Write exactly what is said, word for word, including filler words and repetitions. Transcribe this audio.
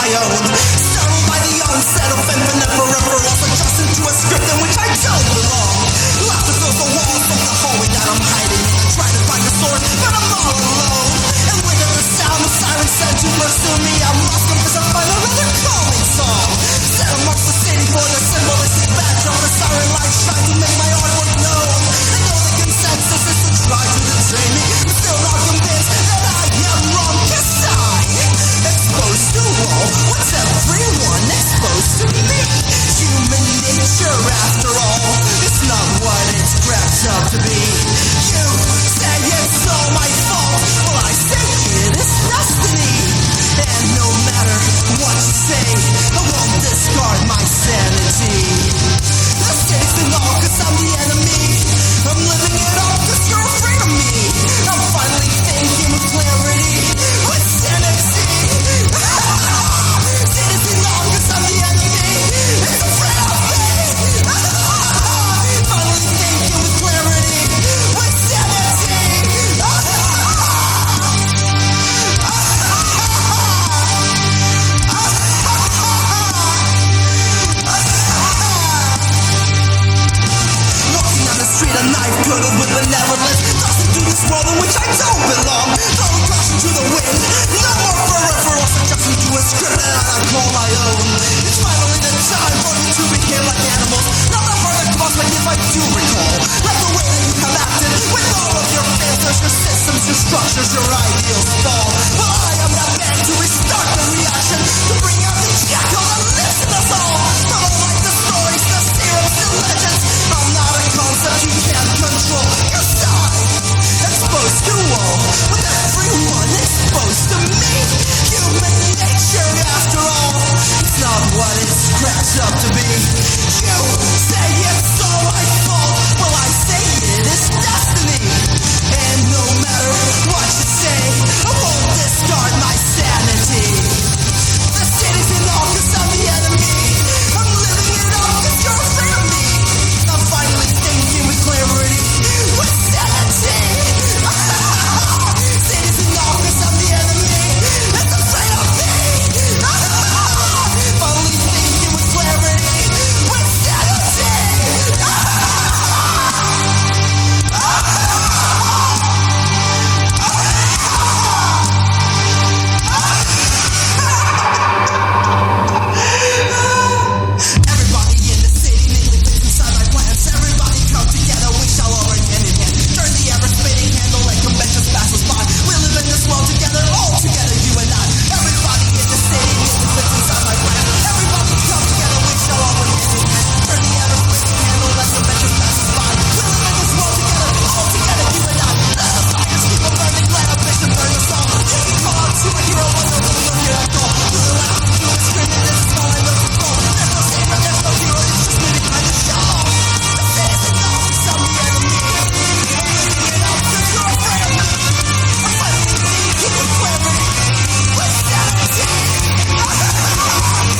own. Startled by the onset of infinite peripherals, adjusting to a script in which I don't belong. Laughter fills the walls of the hallway that I'm hiding in. I try to find a source, but I'm all alone. And with the sound of sirens said to pursue me, I must confess I find a rather calming song. Set amongst the city for the symbolistic backdrop. The siren lights shine to make my artwork known. I know the consensus is to try to detain me, but still not convinced that I am wrong. Yes, I exposed to all what's everyone exposed to me. Human nature, after all, it's not what it's cracked up to be. You say it's all my fault, well I say it is destiny. And no matter what you say, I won't discard my sanity. The stakes in all cause I'm the enemy. I'm living it all cause you're afraid of me. I'm finally thinking with clarity, with sanity. Stakes in all cause I'm the enemy. It's afraid of me. Finally thinking with clarity, with sanity. Walking down the street, a knife girdled with benevolence, tossing through this world in which I don't belong. Throwing caution to the wind, no more peripherals, adjusting to a script that I call my own. It's finally the time for me to behave like animals, not the part that caused my if I do recall. Like the way that you have acted with all of your filters, your systems, your structures, your ideals fall.